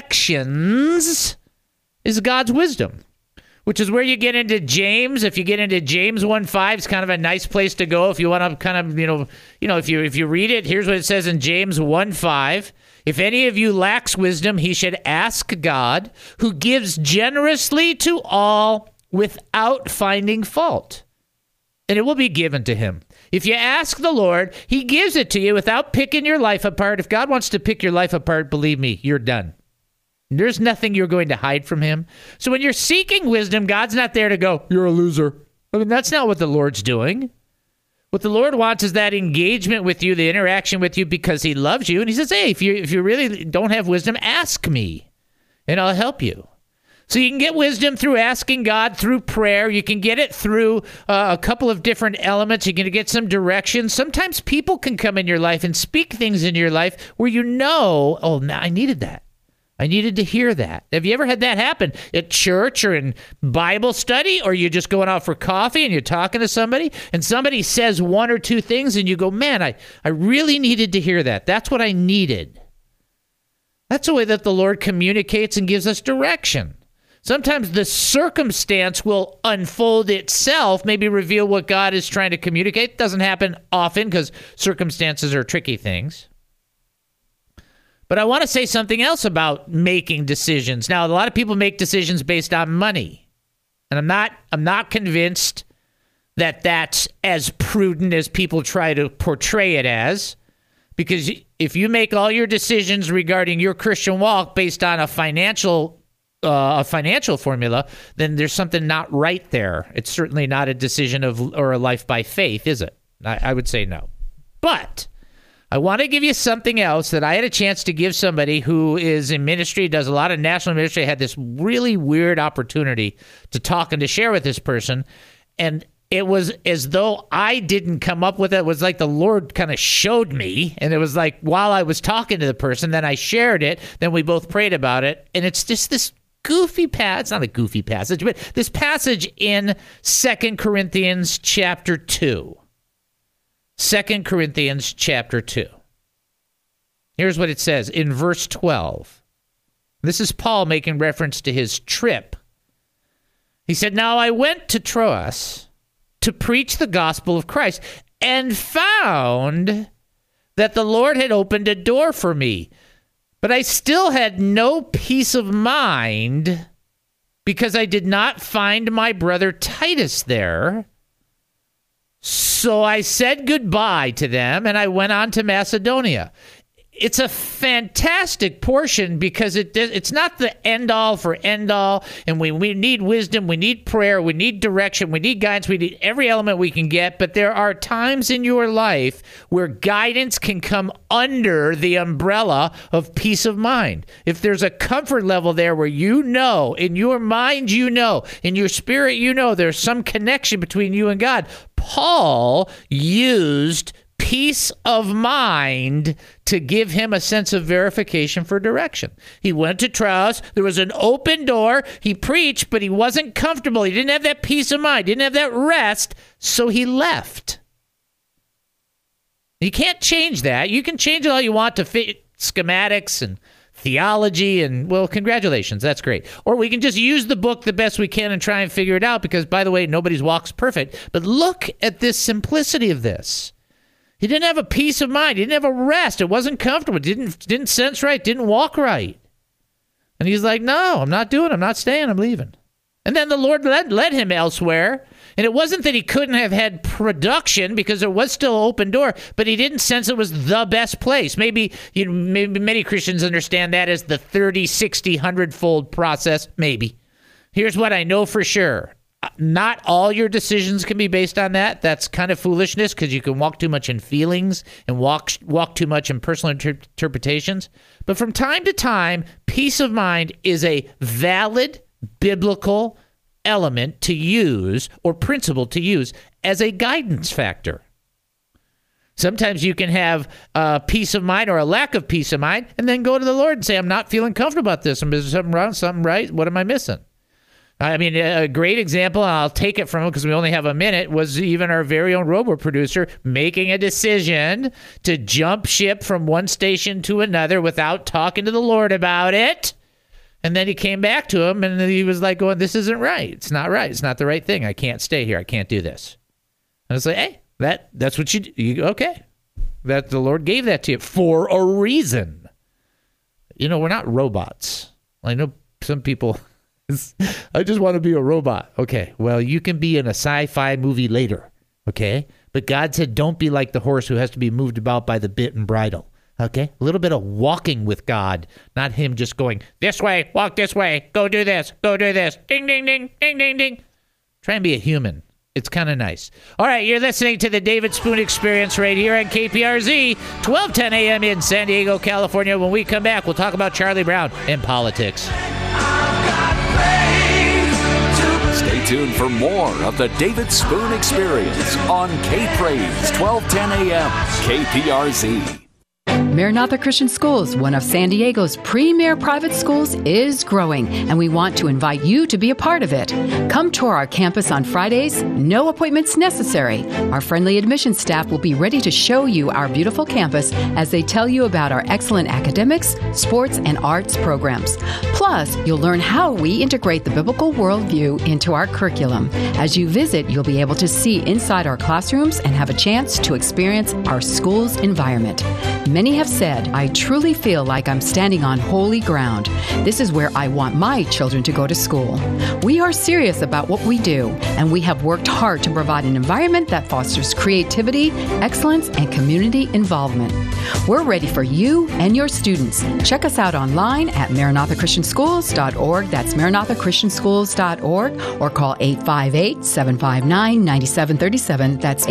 directions is God's wisdom. Which is where you get into James. If you get into James 1:5, it's kind of a nice place to go if you want to kind of, if you read it. Here's what it says in James 1:5. If any of you lacks wisdom, he should ask God, who gives generously to all without finding fault, and it will be given to him. If you ask the Lord, he gives it to you without picking your life apart. If God wants to pick your life apart, believe me, you're done. There's nothing you're going to hide from him. So when you're seeking wisdom, God's not there to go, you're a loser. I mean, that's not what the Lord's doing. What the Lord wants is that engagement with you, the interaction with you, because he loves you. And he says, hey, if you really don't have wisdom, ask me, and I'll help you. So you can get wisdom through asking God, through prayer. You can get it through a couple of different elements. You're going to get some direction. Sometimes people can come in your life and speak things in your life where you know, oh, I needed that. I needed to hear that. Have you ever had that happen at church or in Bible study, or you're just going out for coffee and you're talking to somebody and somebody says one or two things and you go, man, I really needed to hear that. That's what I needed. That's the way that the Lord communicates and gives us direction. Sometimes the circumstance will unfold itself, maybe reveal what God is trying to communicate. It doesn't happen often because circumstances are tricky things. But I want to say something else about making decisions. Now, a lot of people make decisions based on money. And I'm not convinced that that's as prudent as people try to portray it as. Because if you make all your decisions regarding your Christian walk based on a financial formula, then there's something not right there. It's certainly not a decision or a life by faith, is it? I would say no. But I want to give you something else that I had a chance to give somebody who is in ministry, does a lot of national ministry. I had this really weird opportunity to talk and to share with this person. And it was as though I didn't come up with it. It was like the Lord kind of showed me. And it was like while I was talking to the person, then I shared it. Then we both prayed about it. And it's just this goofy passage. It's not a goofy passage, but this passage in 2 Corinthians chapter 2. 2 Corinthians chapter 2. Here's what it says in verse 12. This is Paul making reference to his trip. He said, now I went to Troas to preach the gospel of Christ and found that the Lord had opened a door for me. But I still had no peace of mind because I did not find my brother Titus there. So I said goodbye to them, and I went on to Macedonia. It's a fantastic portion because it's not the end-all for end-all, and we need wisdom, we need prayer, we need direction, we need guidance, we need every element we can get, but there are times in your life where guidance can come under the umbrella of peace of mind. If there's a comfort level there where you know, in your mind you know, in your spirit you know there's some connection between you and God, Paul used peace of mind to give him a sense of verification for direction. He went to Troas. There was an open door. He preached, but he wasn't comfortable. He didn't have that peace of mind. Didn't have that rest, so he left. You can't change that. You can change it all you want to fit schematics and theology, and, well, congratulations, that's great. Or we can just use the book the best we can and try and figure it out because, by the way, nobody's walk's perfect. But look at this simplicity of this. He didn't have a peace of mind. He didn't have a rest. It wasn't comfortable. Didn't sense right. Didn't walk right. And he's like, no, I'm not doing it. I'm not staying. I'm leaving. And then the Lord led him elsewhere. And it wasn't that he couldn't have had production because there was still an open door, but he didn't sense it was the best place. Maybe many Christians understand that as the 30, 60, 100-fold process. Maybe. Here's what I know for sure. Not all your decisions can be based on that. That's kind of foolishness because you can walk too much in feelings and walk too much in personal interpretations. But from time to time, peace of mind is a valid biblical element to use or principle to use as a guidance factor. Sometimes you can have peace of mind or a lack of peace of mind and then go to the Lord and say, I'm not feeling comfortable about this. Is there something wrong, something right? What am I missing? I mean, a great example, and I'll take it from him because we only have a minute, was even our very own robo producer making a decision to jump ship from one station to another without talking to the Lord about it. And then he came back to him, and he was like going, this isn't right. It's not right. It's not the right thing. I can't stay here. I can't do this. And it's like, hey, that's what you okay. That the Lord gave that to you for a reason. You know, we're not robots. I know some people, I just want to be a robot. Okay, well, you can be in a sci-fi movie later, okay? But God said, don't be like the horse who has to be moved about by the bit and bridle. Okay, a little bit of walking with God, not him just going, this way, walk this way, go do this, ding, ding, ding, ding, ding, ding. Try and be a human. It's kind of nice. All right, you're listening to the David Spoon Experience right here on KPRZ, 1210 a.m. in San Diego, California. When we come back, we'll talk about Charlie Brown and politics. Stay tuned for more of the David Spoon Experience on K-Praise, 1210 a.m. KPRZ. Maranatha Christian Schools, one of San Diego's premier private schools, is growing, and we want to invite you to be a part of it. Come tour our campus on Fridays, no appointments necessary. Our friendly admissions staff will be ready to show you our beautiful campus as they tell you about our excellent academics, sports, and arts programs. Plus, you'll learn how we integrate the biblical worldview into our curriculum. As you visit, you'll be able to see inside our classrooms and have a chance to experience our school's environment. Many have said, I truly feel like I'm standing on holy ground. This is where I want my children to go to school. We are serious about what we do, and we have worked hard to provide an environment that fosters creativity, excellence, and community involvement. We're ready for you and your students. Check us out online at MaranathaChristianSchools.org. That's MaranathaChristianSchools.org, or call 858-759-9737. That's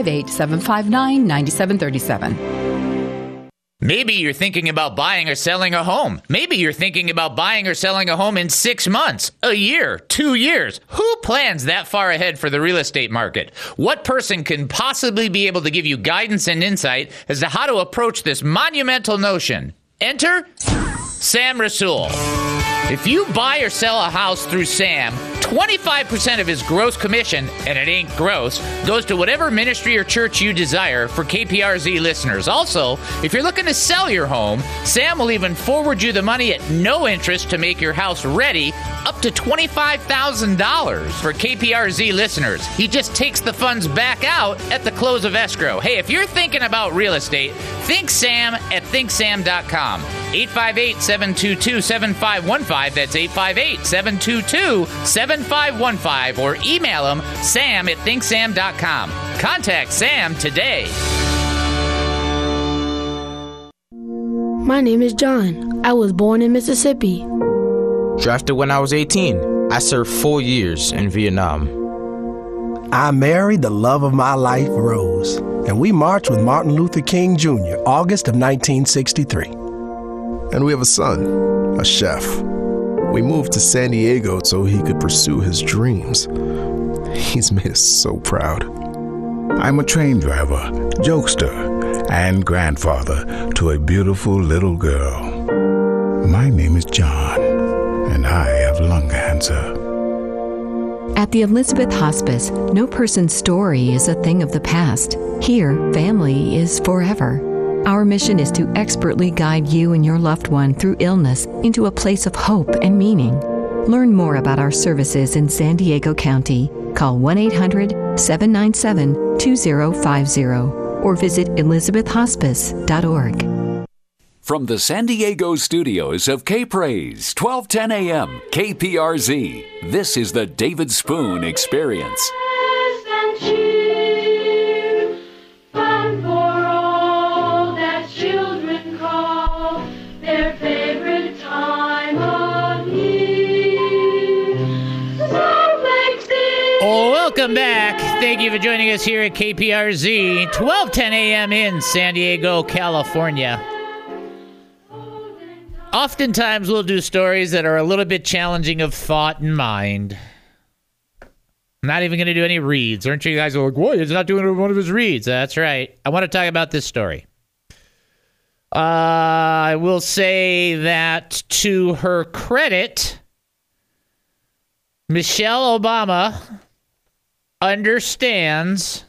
858-759-9737. Maybe you're thinking about buying or selling a home. Maybe you're thinking about buying or selling a home in 6 months, a year, 2 years. Who plans that far ahead for the real estate market? What person can possibly be able to give you guidance and insight as to how to approach this monumental notion? Enter Sam Rasool. If you buy or sell a house through Sam, 25% of his gross commission, and it ain't gross, goes to whatever ministry or church you desire for KPRZ listeners. Also, if you're looking to sell your home, Sam will even forward you the money at no interest to make your house ready, up to $25,000 for KPRZ listeners. He just takes the funds back out at the close of escrow. Hey, if you're thinking about real estate, think Sam at thinksam.com. 858-722-7515. That's 858-722-7515. Or email him, sam at thinksam.com. Contact Sam today. My name is John. I was born in Mississippi. Drafted when I was 18. I served 4 years in Vietnam. I married the love of my life, Rose, and we marched with Martin Luther King Jr., August of 1963. And we have a son, a chef. We moved to San Diego so he could pursue his dreams. He's made us so proud. I'm a train driver, jokester, and grandfather to a beautiful little girl. My name is John, and I have lung cancer. At the Elizabeth Hospice, no person's story is a thing of the past. Here, family is forever. Our mission is to expertly guide you and your loved one through illness into a place of hope and meaning. Learn more about our services in San Diego County. Call 1-800-797-2050 or visit elizabethhospice.org. From the San Diego studios of K-Praise, 1210 AM, KPRZ, this is the David Spoon Experience. Welcome back. Thank you for joining us here at KPRZ, 1210 AM in San Diego, California. Oftentimes we'll do stories that are a little bit challenging of thought and mind. I'm not even going to do any reads. Aren't you guys like, what? He's not doing one of his reads. That's right. I want to talk about this story. I will say that to her credit, Michelle Obama understands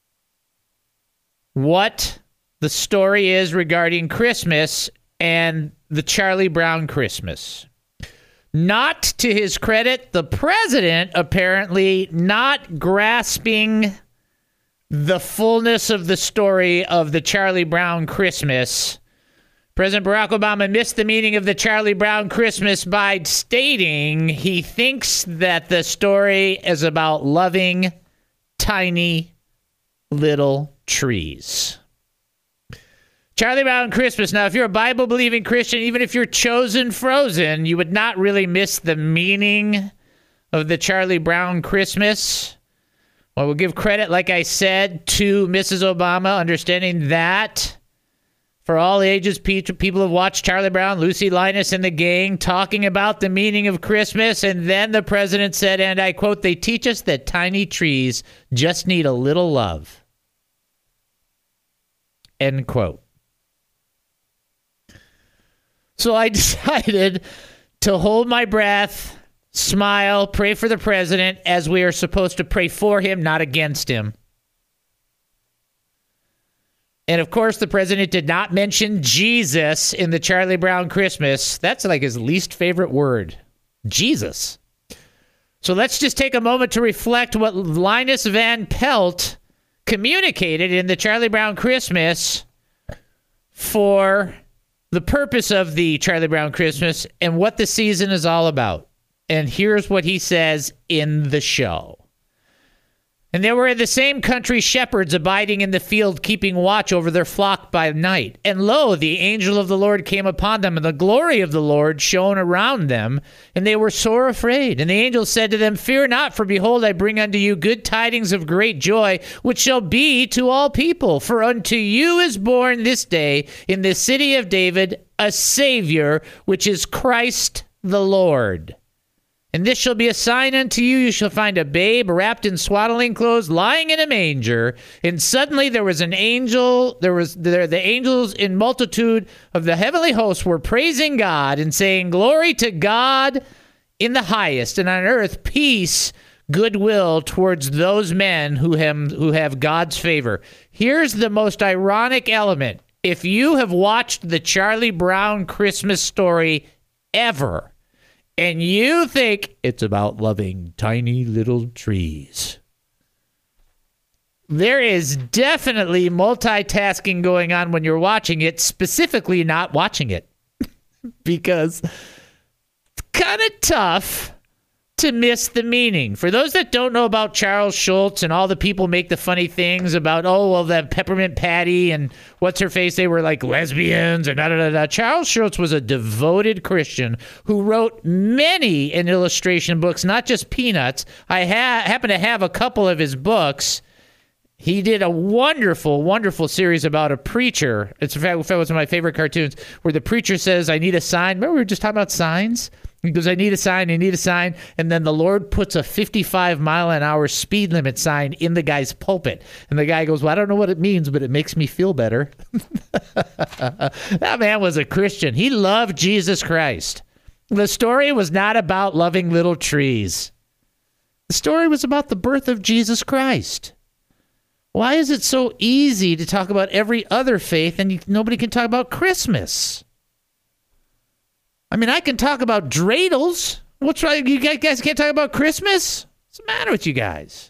what the story is regarding Christmas and the Charlie Brown Christmas. Not to his credit, the president apparently not grasping the fullness of the story of the Charlie Brown Christmas. President Barack Obama missed the meaning of the Charlie Brown Christmas by stating he thinks that the story is about loving tiny little trees. Charlie Brown Christmas. Now, if you're a Bible-believing Christian, even if you're chosen frozen, you would not really miss the meaning of the Charlie Brown Christmas. Well, we'll give credit, like I said, to Mrs. Obama, understanding that for all ages, people have watched Charlie Brown, Lucy Linus, and the gang talking about the meaning of Christmas. And then the president said, and I quote, "They teach us that tiny trees just need a little love." End quote. So I decided to hold my breath, smile, pray for the president, as we are supposed to pray for him, not against him. And of course, the president did not mention Jesus in the Charlie Brown Christmas. That's like his least favorite word, Jesus. So let's just take a moment to reflect what Linus Van Pelt communicated in the Charlie Brown Christmas for the purpose of the Charlie Brown Christmas and what the season is all about. And here's what he says in the show. "And there were in the same country shepherds abiding in the field, keeping watch over their flock by night. And lo, the angel of the Lord came upon them, and the glory of the Lord shone around them, and they were sore afraid. And the angel said to them, Fear not, for behold, I bring unto you good tidings of great joy, which shall be to all people. For unto you is born this day in the city of David a Savior, which is Christ the Lord. And this shall be a sign unto you. You shall find a babe wrapped in swaddling clothes, lying in a manger. And suddenly there was an angel. The angels in multitude of the heavenly hosts were praising God and saying, Glory to God in the highest, and on earth peace, goodwill towards those men who have God's favor." Here's the most ironic element. If you have watched the Charlie Brown Christmas story ever, and you think it's about loving tiny little trees, there is definitely multitasking going on when you're watching it, specifically not watching it. Because it's kind of tough to miss the meaning. For those that don't know about Charles Schulz, and all the people make the funny things about, oh, well, that Peppermint Patty and what's her face, they were like lesbians and da-da-da-da. Charles Schulz was a devoted Christian who wrote many illustration books, not just Peanuts. I happen to have a couple of his books. He did a wonderful, wonderful series about a preacher. It's in fact one of my favorite cartoons, where the preacher says, I need a sign. Remember we were just talking about signs? He goes, I need a sign, and then the Lord puts a 55-mile-an-hour speed limit sign in the guy's pulpit. And the guy goes, well, I don't know what it means, but it makes me feel better. That man was a Christian. He loved Jesus Christ. The story was not about loving little trees. The story was about the birth of Jesus Christ. Why is it so easy to talk about every other faith and nobody can talk about Christmas? I mean, I can talk about dreidels. What's right? You guys can't talk about Christmas? What's the matter with you guys?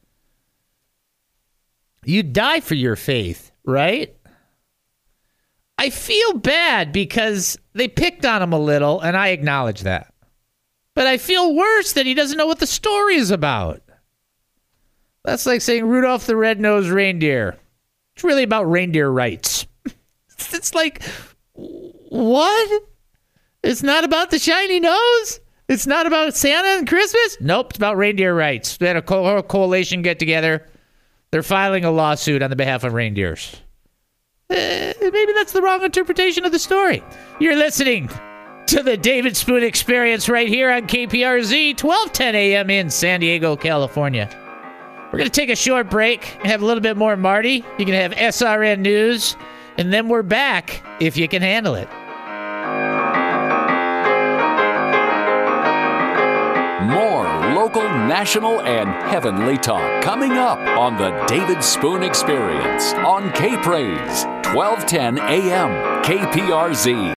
You die for your faith, right? I feel bad because they picked on him a little, and I acknowledge that. But I feel worse that he doesn't know what the story is about. That's like saying Rudolph the Red-Nosed Reindeer. It's really about reindeer rights. It's like, what? It's not about the shiny nose? It's not about Santa and Christmas? Nope, it's about reindeer rights. They had a coalition get together. They're filing a lawsuit on the behalf of reindeers. Maybe that's the wrong interpretation of the story. You're listening to the David Spoon Experience right here on KPRZ, 1210 a.m. in San Diego, California. We're going to take a short break and have a little bit more Marty. You can have SRN News, and then we're back if you can handle it. More local, national, and heavenly talk coming up on the David Spoon Experience on K-Praise, 1210 a.m. KPRZ.